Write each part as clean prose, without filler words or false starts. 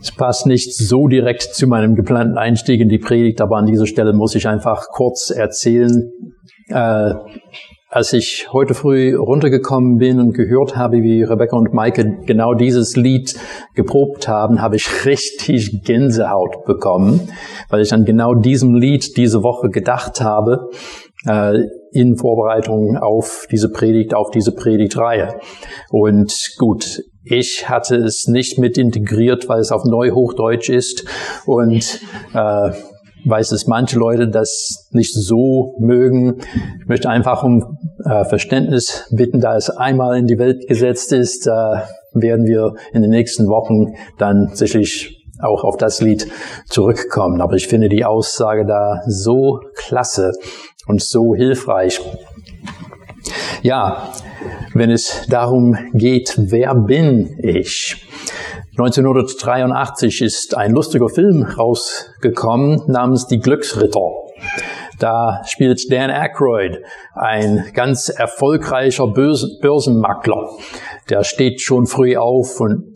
Es passt nicht so direkt zu meinem geplanten Einstieg in die Predigt, aber an dieser Stelle muss ich einfach kurz erzählen. Als ich heute früh runtergekommen bin und gehört habe, wie Rebecca und Maike genau dieses Lied geprobt haben, habe ich richtig Gänsehaut bekommen, weil ich an genau diesem Lied diese Woche gedacht habe, in Vorbereitung auf diese Predigtreihe. Und gut, ich hatte es nicht mit integriert, weil es auf Neuhochdeutsch ist und weiß, dass manche Leute das nicht so mögen. Ich möchte einfach um Verständnis bitten, da es einmal in die Welt gesetzt ist, werden wir in den nächsten Wochen dann sicherlich auch auf das Lied zurückkommen. Aber ich finde die Aussage da so klasse und so hilfreich. Ja, wenn es darum geht, wer bin ich? 1983 ist ein lustiger Film rausgekommen namens Die Glücksritter. Da spielt Dan Aykroyd, ein ganz erfolgreicher Börsenmakler. Der steht schon früh auf und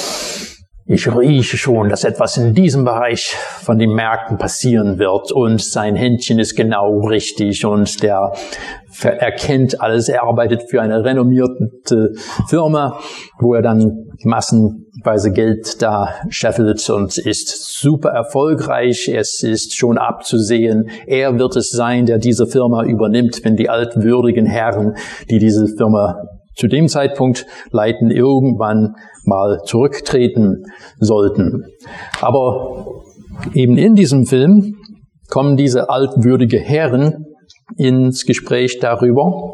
ich rieche schon, dass etwas in diesem Bereich von den Märkten passieren wird und sein Händchen ist genau richtig und der erkennt alles. Er arbeitet für eine renommierte Firma, wo er dann massenweise Geld da scheffelt und ist super erfolgreich. Es ist schon abzusehen, er wird es sein, der diese Firma übernimmt, wenn die altwürdigen Herren, die diese Firma zu dem Zeitpunkt leiten, irgendwann mal zurücktreten sollten. Aber eben in diesem Film kommen diese altwürdige Herren ins Gespräch darüber.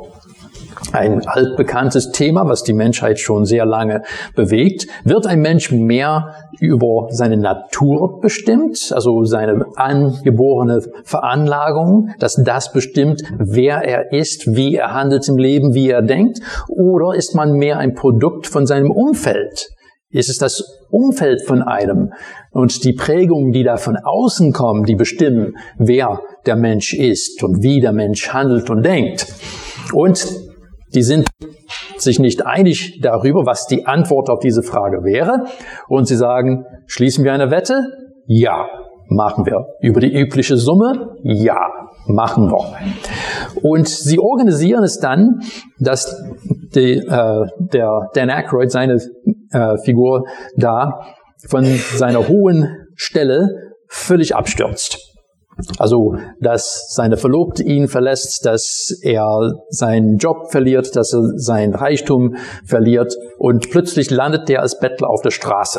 Ein altbekanntes Thema, was die Menschheit schon sehr lange bewegt. Wird ein Mensch mehr über seine Natur bestimmt, also seine angeborene Veranlagung, dass das bestimmt, wer er ist, wie er handelt im Leben, wie er denkt? Oder ist man mehr ein Produkt von seinem Umfeld? Ist es das Umfeld von einem und die Prägungen, die da von außen kommen, die bestimmen, wer der Mensch ist und wie der Mensch handelt und denkt? Und die sind sich nicht einig darüber, was die Antwort auf diese Frage wäre. Und sie sagen, schließen wir eine Wette? Ja, machen wir. Über die übliche Summe? Ja, machen wir. Und sie organisieren es dann, dass der Dan Aykroyd, seine Figur da, von seiner hohen Stelle völlig abstürzt. Also, dass seine Verlobte ihn verlässt, dass er seinen Job verliert, dass er sein Reichtum verliert und plötzlich landet er als Bettler auf der Straße.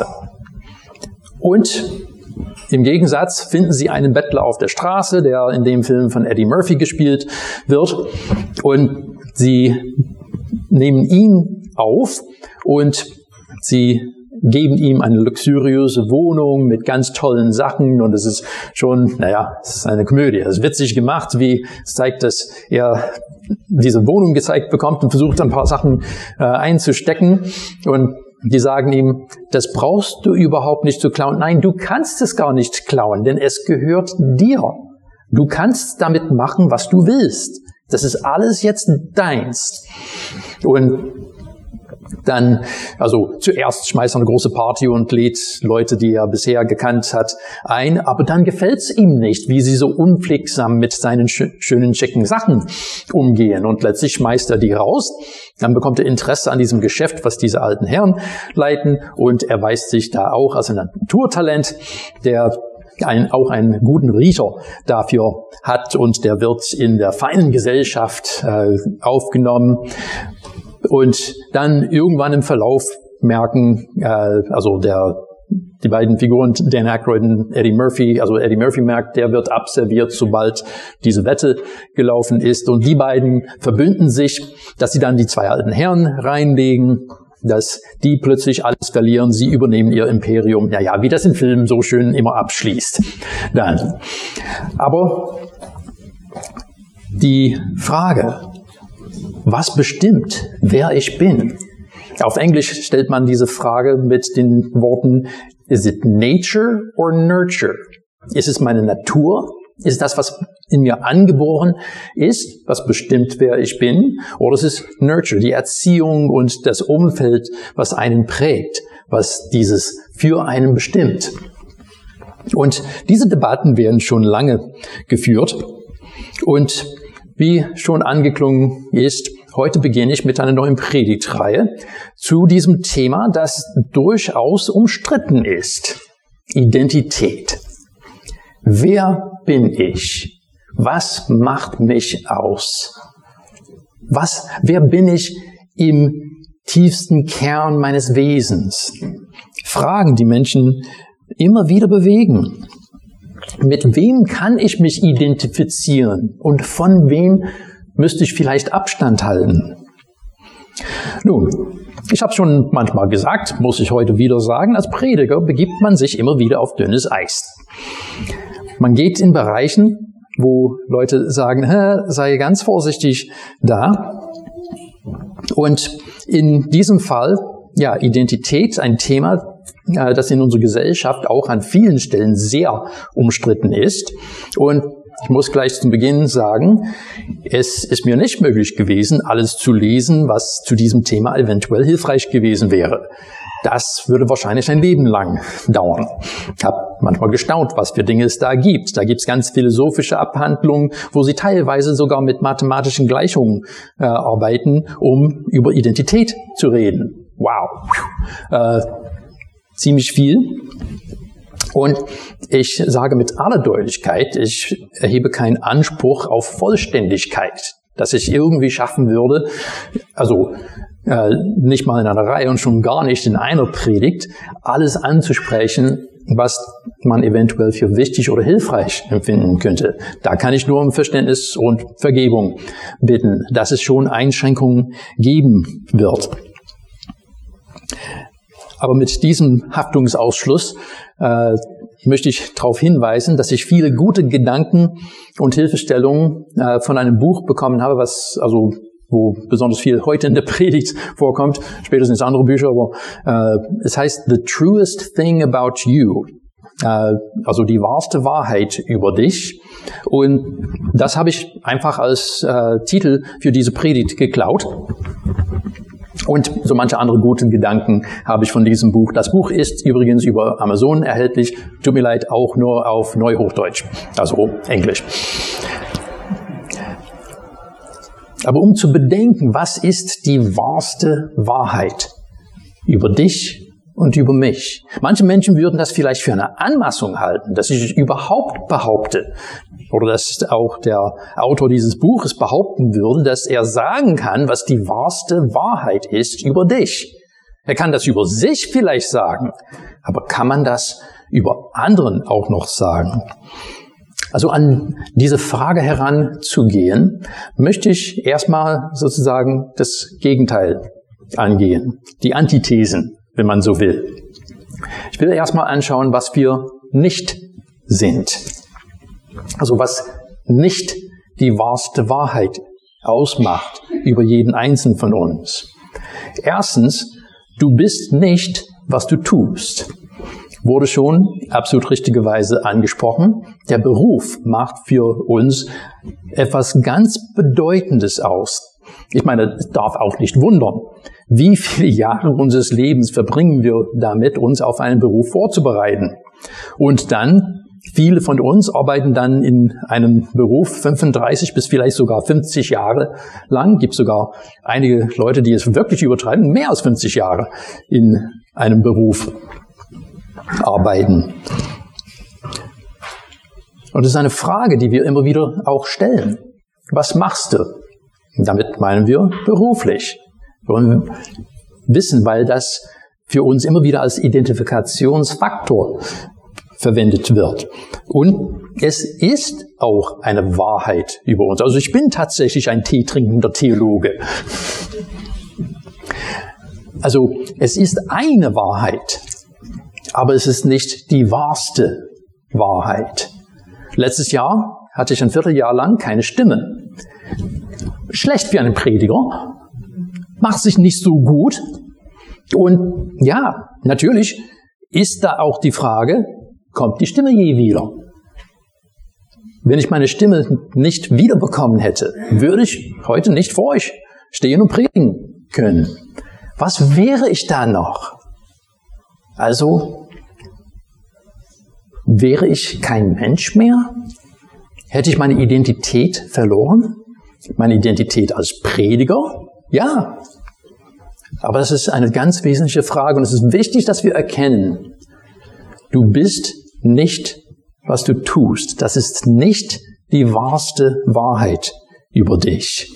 Und im Gegensatz finden sie einen Bettler auf der Straße, der in dem Film von Eddie Murphy gespielt wird, und sie nehmen ihn auf und sie geben ihm eine luxuriöse Wohnung mit ganz tollen Sachen und es ist schon, es ist eine Komödie. Es ist witzig gemacht, wie es zeigt, dass er diese Wohnung gezeigt bekommt und versucht, ein paar Sachen einzustecken und die sagen ihm, das brauchst du überhaupt nicht zu klauen. Nein, du kannst es gar nicht klauen, denn es gehört dir. Du kannst damit machen, was du willst. Das ist alles jetzt deins. Und dann, zuerst schmeißt er eine große Party und lädt Leute, die er bisher gekannt hat, ein, aber dann gefällt's ihm nicht, wie sie so unpflegsam mit seinen schönen, schicken Sachen umgehen und letztlich schmeißt er die raus. Dann bekommt er Interesse an diesem Geschäft, was diese alten Herren leiten und erweist sich da auch als ein Naturtalent, der auch einen guten Riecher dafür hat und der wird in der feinen Gesellschaft aufgenommen. Und dann irgendwann im Verlauf merken, die beiden Figuren, Dan Aykroyd und Eddie Murphy, also Eddie Murphy merkt, der wird abserviert, sobald diese Wette gelaufen ist. Und die beiden verbünden sich, dass sie dann die zwei alten Herren reinlegen, dass die plötzlich alles verlieren, sie übernehmen ihr Imperium. Ja, wie das in Filmen so schön immer abschließt. Dann. Aber die Frage, was bestimmt, wer ich bin? Auf Englisch stellt man diese Frage mit den Worten, is it nature or nurture? Ist es meine Natur? Ist das, was in mir angeboren ist, was bestimmt, wer ich bin? Oder ist es nurture, die Erziehung und das Umfeld, was einen prägt, was dieses für einen bestimmt? Und diese Debatten werden schon lange geführt. Und wie schon angeklungen ist, heute beginne ich mit einer neuen Predigtreihe zu diesem Thema, das durchaus umstritten ist. Identität. Wer bin ich? Was macht mich aus? Wer bin ich im tiefsten Kern meines Wesens? Fragen, die Menschen immer wieder bewegen. Mit wem kann ich mich identifizieren und von wem müsste ich vielleicht Abstand halten? Nun, ich habe schon manchmal gesagt, muss ich heute wieder sagen, als Prediger begibt man sich immer wieder auf dünnes Eis. Man geht in Bereichen, wo Leute sagen, sei ganz vorsichtig da. Und in diesem Fall, ja, Identität, ein Thema, das in unserer Gesellschaft auch an vielen Stellen sehr umstritten ist. Und ich muss gleich zum Beginn sagen, es ist mir nicht möglich gewesen, alles zu lesen, was zu diesem Thema eventuell hilfreich gewesen wäre. Das würde wahrscheinlich ein Leben lang dauern. Ich habe manchmal gestaunt, was für Dinge es da gibt. Da gibt es ganz philosophische Abhandlungen, wo sie teilweise sogar mit mathematischen Gleichungen arbeiten, um über Identität zu reden. Wow. Ziemlich viel. Und ich sage mit aller Deutlichkeit, ich erhebe keinen Anspruch auf Vollständigkeit, dass ich irgendwie schaffen würde, also nicht mal in einer Reihe und schon gar nicht in einer Predigt, alles anzusprechen, was man eventuell für wichtig oder hilfreich empfinden könnte. Da kann ich nur um Verständnis und Vergebung bitten, dass es schon Einschränkungen geben wird. Aber mit diesem Haftungsausschluss möchte ich darauf hinweisen, dass ich viele gute Gedanken und Hilfestellungen von einem Buch bekommen habe, wo besonders viel heute in der Predigt vorkommt, später sind es andere Bücher, aber es heißt The Truest Thing About You, also die wahrste Wahrheit über dich. Und das habe ich einfach als Titel für diese Predigt geklaut. Und so manche andere gute Gedanken habe ich von diesem Buch. Das Buch ist übrigens über Amazon erhältlich. Tut mir leid, auch nur auf Neuhochdeutsch, also Englisch. Aber um zu bedenken, was ist die wahrste Wahrheit über dich und über mich? Manche Menschen würden das vielleicht für eine Anmaßung halten, dass ich überhaupt behaupte, oder dass auch der Autor dieses Buches behaupten würde, dass er sagen kann, was die wahrste Wahrheit ist über dich. Er kann das über sich vielleicht sagen, aber kann man das über anderen auch noch sagen? Also an diese Frage heranzugehen, möchte ich erstmal sozusagen das Gegenteil angehen, die Antithesen, wenn man so will. Ich will erstmal anschauen, was wir nicht sind. Also was nicht die wahrste Wahrheit ausmacht über jeden Einzelnen von uns. Erstens, du bist nicht, was du tust. Wurde schon absolut richtigerweise angesprochen. Der Beruf macht für uns etwas ganz Bedeutendes aus. Ich meine, es darf auch nicht wundern. Wie viele Jahre unseres Lebens verbringen wir damit, uns auf einen Beruf vorzubereiten? Und dann, viele von uns arbeiten dann in einem Beruf 35 bis vielleicht sogar 50 Jahre lang. Gibt sogar einige Leute, die es wirklich übertreiben, mehr als 50 Jahre in einem Beruf arbeiten. Und das ist eine Frage, die wir immer wieder auch stellen. Was machst du? Damit meinen wir beruflich. Wir wollen wissen, weil das für uns immer wieder als Identifikationsfaktor verwendet wird. Und es ist auch eine Wahrheit über uns. Also ich bin tatsächlich ein teetrinkender Theologe. Also es ist eine Wahrheit, aber es ist nicht die wahrste Wahrheit. Letztes Jahr hatte ich ein Vierteljahr lang keine Stimme. Schlecht für einen Prediger, macht sich nicht so gut. Und ja, natürlich ist da auch die Frage, kommt die Stimme je wieder? Wenn ich meine Stimme nicht wiederbekommen hätte, würde ich heute nicht vor euch stehen und predigen können. Was wäre ich da noch? Also wäre ich kein Mensch mehr? Hätte ich meine Identität verloren? Meine Identität als Prediger? Ja. Aber das ist eine ganz wesentliche Frage und es ist wichtig, dass wir erkennen, du bist nicht, was du tust. Das ist nicht die wahrste Wahrheit über dich.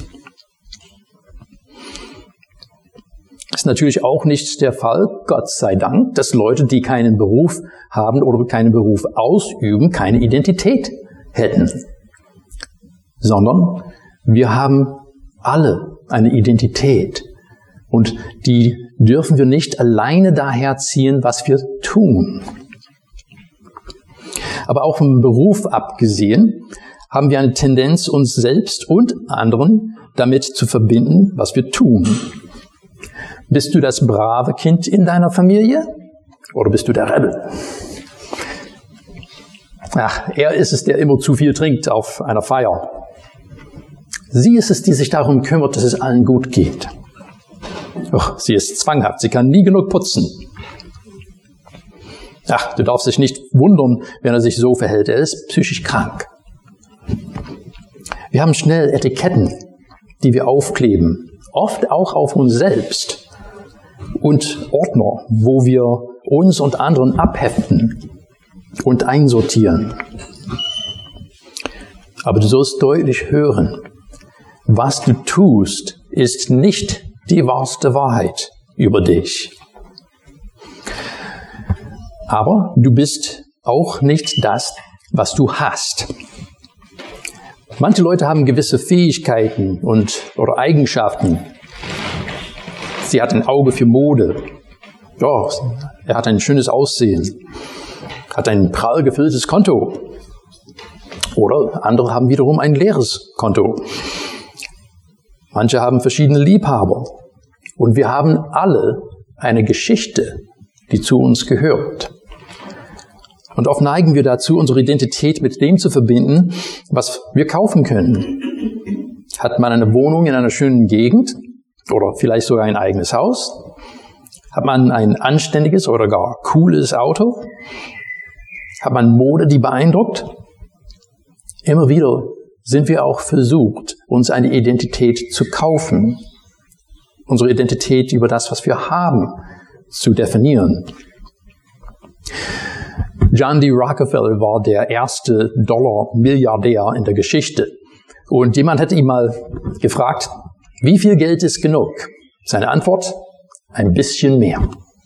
Das ist natürlich auch nicht der Fall, Gott sei Dank, dass Leute, die keinen Beruf haben oder keinen Beruf ausüben, keine Identität hätten. Sondern wir haben alle eine Identität. Und die dürfen wir nicht alleine daher ziehen, was wir tun. Aber auch vom Beruf abgesehen, haben wir eine Tendenz, uns selbst und anderen damit zu verbinden, was wir tun. Bist du das brave Kind in deiner Familie oder bist du der Rebel? Ach, er ist es, der immer zu viel trinkt auf einer Feier. Sie ist es, die sich darum kümmert, dass es allen gut geht. Ach, sie ist zwanghaft, sie kann nie genug putzen. Ach, du darfst dich nicht wundern, wenn er sich so verhält. Er ist psychisch krank. Wir haben schnell Etiketten, die wir aufkleben, oft auch auf uns selbst. Und Ordner, wo wir uns und anderen abheften und einsortieren. Aber du sollst deutlich hören, was du tust, ist nicht die wahrste Wahrheit über dich. Aber du bist auch nicht das, was du hast. Manche Leute haben gewisse Fähigkeiten oder Eigenschaften. Sie hat ein Auge für Mode. Ja, er hat ein schönes Aussehen. Hat ein prall gefülltes Konto. Oder andere haben wiederum ein leeres Konto. Manche haben verschiedene Liebhaber. Und wir haben alle eine Geschichte, die zu uns gehört. Und oft neigen wir dazu, unsere Identität mit dem zu verbinden, was wir kaufen können. Hat man eine Wohnung in einer schönen Gegend oder vielleicht sogar ein eigenes Haus? Hat man ein anständiges oder gar cooles Auto? Hat man Mode, die beeindruckt? Immer wieder sind wir auch versucht, uns eine Identität zu kaufen. Unsere Identität über das, was wir haben, zu definieren. John D. Rockefeller war der erste Dollar-Milliardär in der Geschichte. Und jemand hat ihn mal gefragt, wie viel Geld ist genug? Seine Antwort, ein bisschen mehr.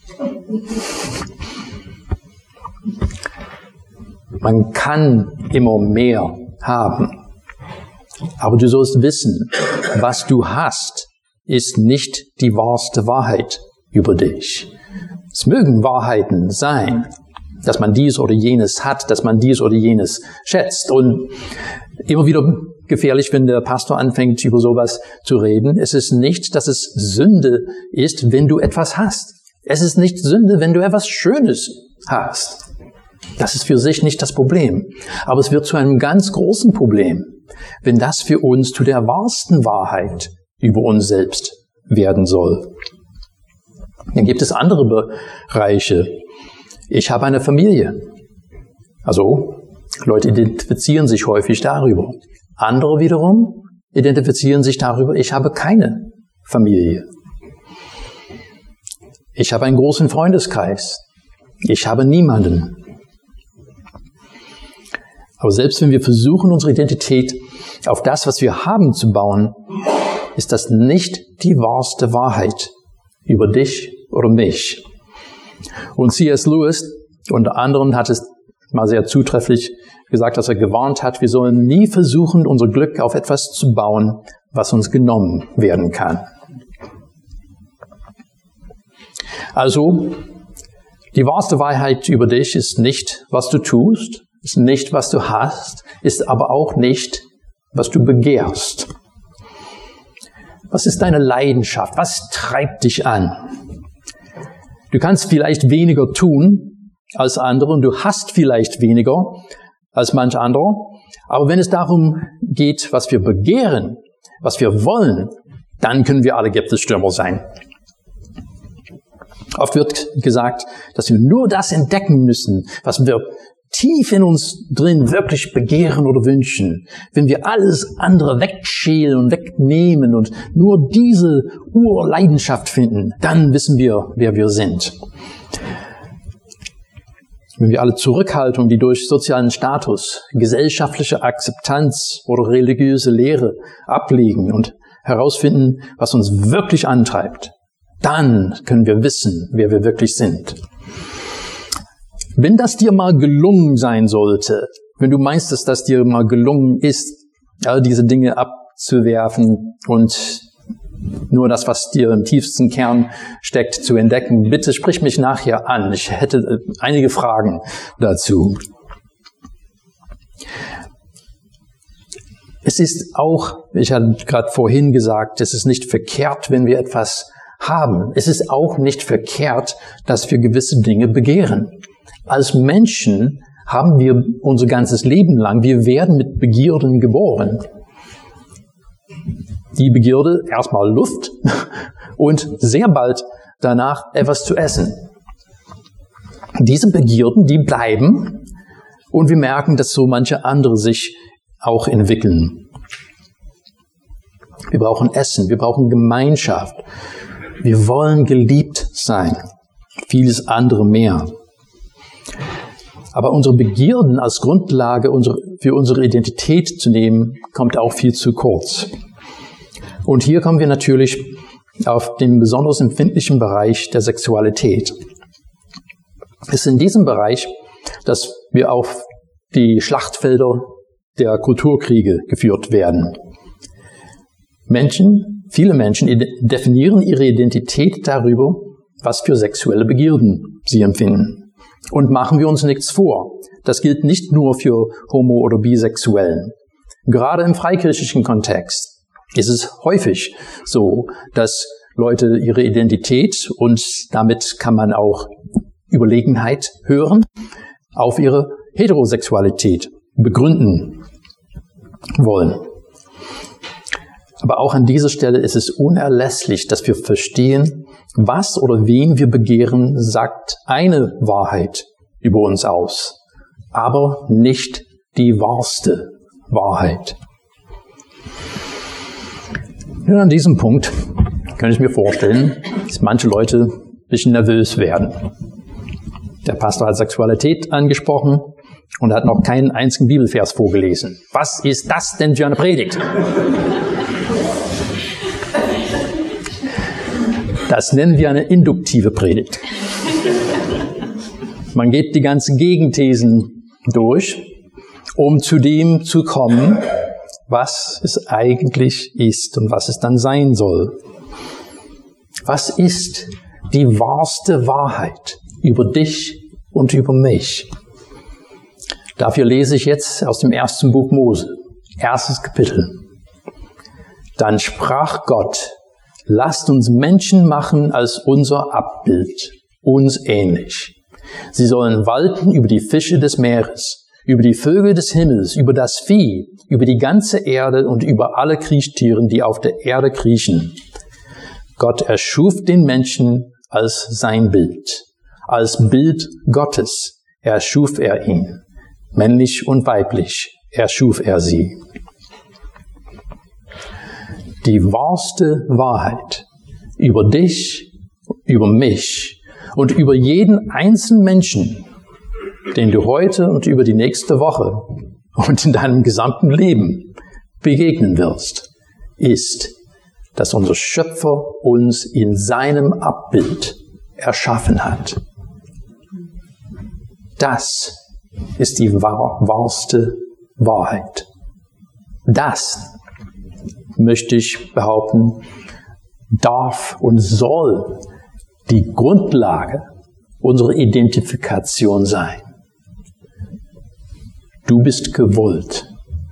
Man kann immer mehr haben. Aber du sollst wissen, was du hast, ist nicht die wahrste Wahrheit über dich. Es mögen Wahrheiten sein, dass man dies oder jenes hat, dass man dies oder jenes schätzt. Und immer wieder gefährlich, wenn der Pastor anfängt, über sowas zu reden. Es ist nicht, dass es Sünde ist, wenn du etwas hast. Es ist nicht Sünde, wenn du etwas Schönes hast. Das ist für sich nicht das Problem. Aber es wird zu einem ganz großen Problem, wenn das für uns zu der wahrsten Wahrheit über uns selbst werden soll. Dann gibt es andere Bereiche. Ich habe eine Familie. Also, Leute identifizieren sich häufig darüber. Andere wiederum identifizieren sich darüber, ich habe keine Familie. Ich habe einen großen Freundeskreis. Ich habe niemanden. Aber selbst wenn wir versuchen, unsere Identität auf das, was wir haben, zu bauen, ist das nicht die wahrste Wahrheit über dich oder mich. Und C.S. Lewis unter anderem hat es mal sehr zutrefflich gesagt, dass er gewarnt hat, wir sollen nie versuchen, unser Glück auf etwas zu bauen, was uns genommen werden kann. Also, die wahrste Wahrheit über dich ist nicht, was du tust, ist nicht, was du hast, ist aber auch nicht, was du begehrst. Was ist deine Leidenschaft? Was treibt dich an? Du kannst vielleicht weniger tun als andere und du hast vielleicht weniger als manch anderer. Aber wenn es darum geht, was wir begehren, was wir wollen, dann können wir alle Gipfelstürmer sein. Oft wird gesagt, dass wir nur das entdecken müssen, was wir tief in uns drin wirklich begehren oder wünschen. Wenn wir alles andere wegschälen und wegnehmen und nur diese Urleidenschaft finden, dann wissen wir, wer wir sind. Wenn wir alle Zurückhaltung, die durch sozialen Status, gesellschaftliche Akzeptanz oder religiöse Lehre ablegen und herausfinden, was uns wirklich antreibt, dann können wir wissen, wer wir wirklich sind. Wenn das dir mal gelungen sein sollte, wenn du meinst, dass das dir mal gelungen ist, all diese Dinge abzuwerfen und nur das, was dir im tiefsten Kern steckt, zu entdecken, bitte sprich mich nachher an. Ich hätte einige Fragen dazu. Es ist auch, ich hatte gerade vorhin gesagt, es ist nicht verkehrt, wenn wir etwas haben. Es ist auch nicht verkehrt, dass wir gewisse Dinge begehren. Als Menschen haben wir unser ganzes Leben lang, wir werden mit Begierden geboren. Die Begierde, erstmal Luft und sehr bald danach etwas zu essen. Diese Begierden, die bleiben und wir merken, dass so manche andere sich auch entwickeln. Wir brauchen Essen, wir brauchen Gemeinschaft. Wir wollen geliebt sein. Vieles andere mehr. Aber unsere Begierden als Grundlage für unsere Identität zu nehmen, kommt auch viel zu kurz. Und hier kommen wir natürlich auf den besonders empfindlichen Bereich der Sexualität. Es ist in diesem Bereich, dass wir auf die Schlachtfelder der Kulturkriege geführt werden. Viele Menschen definieren ihre Identität darüber, was für sexuelle Begierden sie empfinden. Und machen wir uns nichts vor. Das gilt nicht nur für Homo- oder Bisexuellen. Gerade im freikirchlichen Kontext ist es häufig so, dass Leute ihre Identität, und damit kann man auch Überlegenheit hören, auf ihre Heterosexualität begründen wollen. Aber auch an dieser Stelle ist es unerlässlich, dass wir verstehen, was oder wen wir begehren, sagt eine Wahrheit über uns aus, aber nicht die wahrste Wahrheit. Ja, an diesem Punkt kann ich mir vorstellen, dass manche Leute ein bisschen nervös werden. Der Pastor hat Sexualität angesprochen und hat noch keinen einzigen Bibelvers vorgelesen. Was ist das denn für eine Predigt? Das nennen wir eine induktive Predigt. Man geht die ganzen Gegenthesen durch, um zu dem zu kommen, was es eigentlich ist und was es dann sein soll. Was ist die wahrste Wahrheit über dich und über mich? Dafür lese ich jetzt aus dem 1. Buch Mose, 1. Kapitel. Dann sprach Gott: Lasst uns Menschen machen als unser Abbild, uns ähnlich. Sie sollen walten über die Fische des Meeres, über die Vögel des Himmels, über das Vieh, über die ganze Erde und über alle Kriechtiere, die auf der Erde kriechen. Gott erschuf den Menschen als sein Bild. Als Bild Gottes erschuf er ihn. Männlich und weiblich erschuf er sie. Die wahrste Wahrheit über dich, über mich und über jeden einzelnen Menschen, den du heute und über die nächste Woche und in deinem gesamten Leben begegnen wirst, ist, dass unser Schöpfer uns in seinem Abbild erschaffen hat. Das ist die wahrste Wahrheit. Das, möchte ich behaupten, darf und soll die Grundlage unserer Identifikation sein. Du bist gewollt.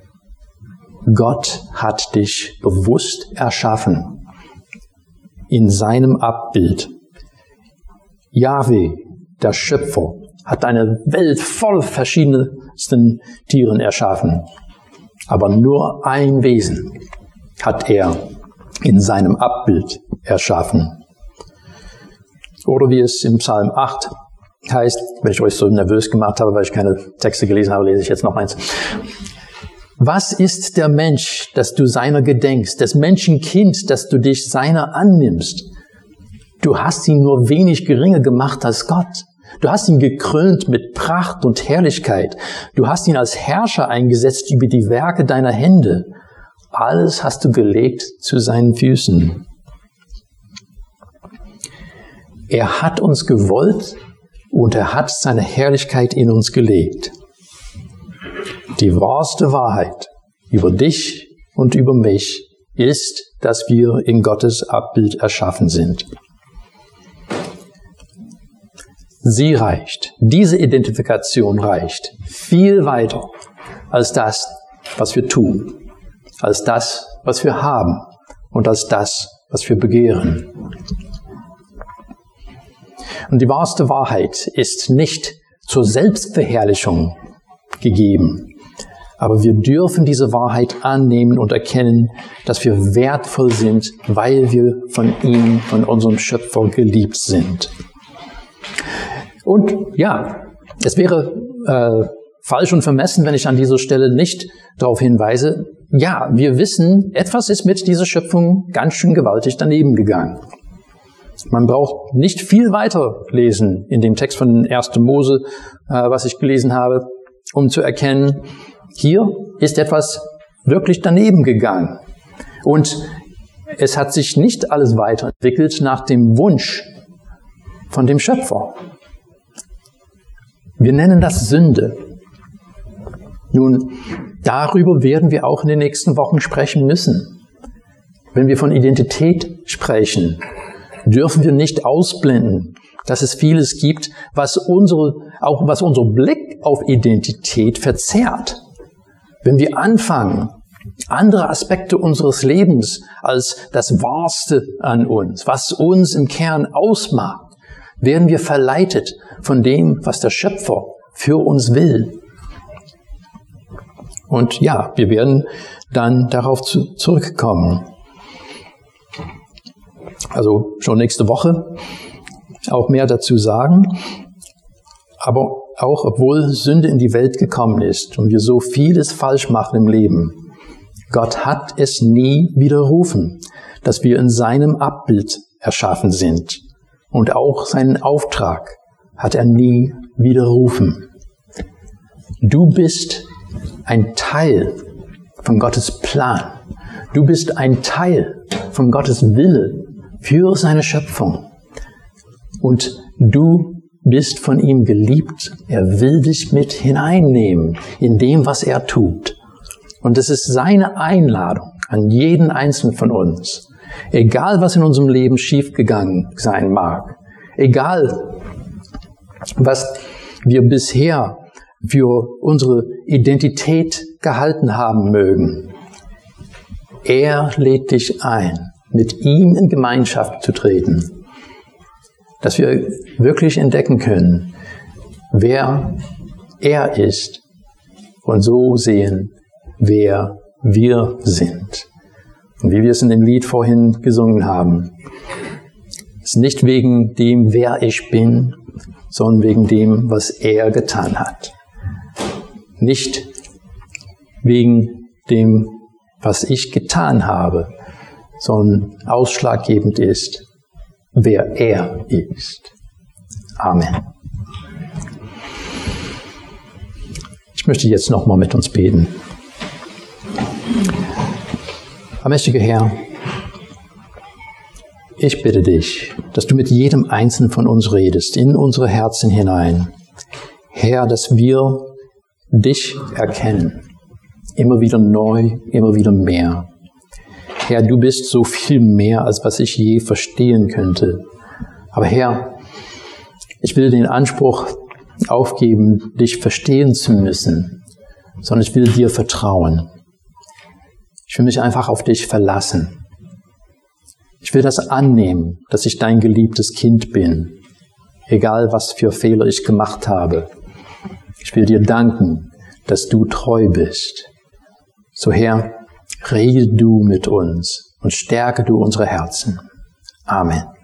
Gott hat dich bewusst erschaffen in seinem Abbild. Jahwe, der Schöpfer, hat eine Welt voll verschiedensten Tieren erschaffen. Aber nur ein Wesen hat er in seinem Abbild erschaffen. Oder wie es im Psalm 8 heißt, wenn ich euch so nervös gemacht habe, weil ich keine Texte gelesen habe, lese ich jetzt noch eins. Was ist der Mensch, dass du seiner gedenkst, des Menschenkind, dass du dich seiner annimmst? Du hast ihn nur wenig geringer gemacht als Gott. Du hast ihn gekrönt mit Pracht und Herrlichkeit. Du hast ihn als Herrscher eingesetzt über die Werke deiner Hände. Alles hast du gelegt zu seinen Füßen. Er hat uns gewollt und er hat seine Herrlichkeit in uns gelegt. Die wahrste Wahrheit über dich und über mich ist, dass wir in Gottes Abbild erschaffen sind. Sie reicht, diese Identifikation reicht viel weiter als das, was wir tun, als das, was wir haben und als das, was wir begehren. Und die wahrste Wahrheit ist nicht zur Selbstverherrlichung gegeben, aber wir dürfen diese Wahrheit annehmen und erkennen, dass wir wertvoll sind, weil wir von ihm, von unserem Schöpfer geliebt sind. Und ja, es wäre falsch und vermessen, wenn ich an dieser Stelle nicht darauf hinweise, ja, wir wissen, etwas ist mit dieser Schöpfung ganz schön gewaltig daneben gegangen. Man braucht nicht viel weiter lesen in dem Text von 1. Mose, was ich gelesen habe, um zu erkennen, hier ist etwas wirklich daneben gegangen. Und es hat sich nicht alles weiterentwickelt nach dem Wunsch von dem Schöpfer. Wir nennen das Sünde. Nun, darüber werden wir auch in den nächsten Wochen sprechen müssen. Wenn wir von Identität sprechen, dürfen wir nicht ausblenden, dass es vieles gibt, was unser Blick auf Identität verzerrt. Wenn wir anfangen, andere Aspekte unseres Lebens als das Wahrste an uns, was uns im Kern ausmacht, werden wir verleitet von dem, was der Schöpfer für uns will. Und ja, wir werden dann darauf zurückkommen. Also schon nächste Woche auch mehr dazu sagen. Aber auch obwohl Sünde in die Welt gekommen ist und wir so vieles falsch machen im Leben, Gott hat es nie widerrufen, dass wir in seinem Abbild erschaffen sind. Und auch seinen Auftrag hat er nie widerrufen. Du bist ein Teil von Gottes Plan. Du bist ein Teil von Gottes Wille für seine Schöpfung. Und du bist von ihm geliebt. Er will dich mit hineinnehmen in dem, was er tut. Und es ist seine Einladung an jeden Einzelnen von uns. Egal, was in unserem Leben schiefgegangen sein mag. Egal, was wir bisher für unsere Identität gehalten haben mögen. Er lädt dich ein, mit ihm in Gemeinschaft zu treten. Dass wir wirklich entdecken können, wer er ist und so sehen, wer wir sind. Und wie wir es in dem Lied vorhin gesungen haben. Es ist nicht wegen dem, wer ich bin, sondern wegen dem, was er getan hat. Nicht wegen dem, was ich getan habe, sondern ausschlaggebend ist, wer er ist. Amen. Ich möchte jetzt nochmal mit uns beten. Allmächtiger Herr, ich bitte dich, dass du mit jedem Einzelnen von uns redest, in unsere Herzen hinein. Herr, dass wir dich erkennen, immer wieder neu, immer wieder mehr. Herr, du bist so viel mehr, als was ich je verstehen könnte. Aber Herr, ich will den Anspruch aufgeben, dich verstehen zu müssen, sondern ich will dir vertrauen. Ich will mich einfach auf dich verlassen. Ich will das annehmen, dass ich dein geliebtes Kind bin, egal was für Fehler ich gemacht habe. Ich will dir danken, dass du treu bist. So Herr, rede du mit uns und stärke du unsere Herzen. Amen.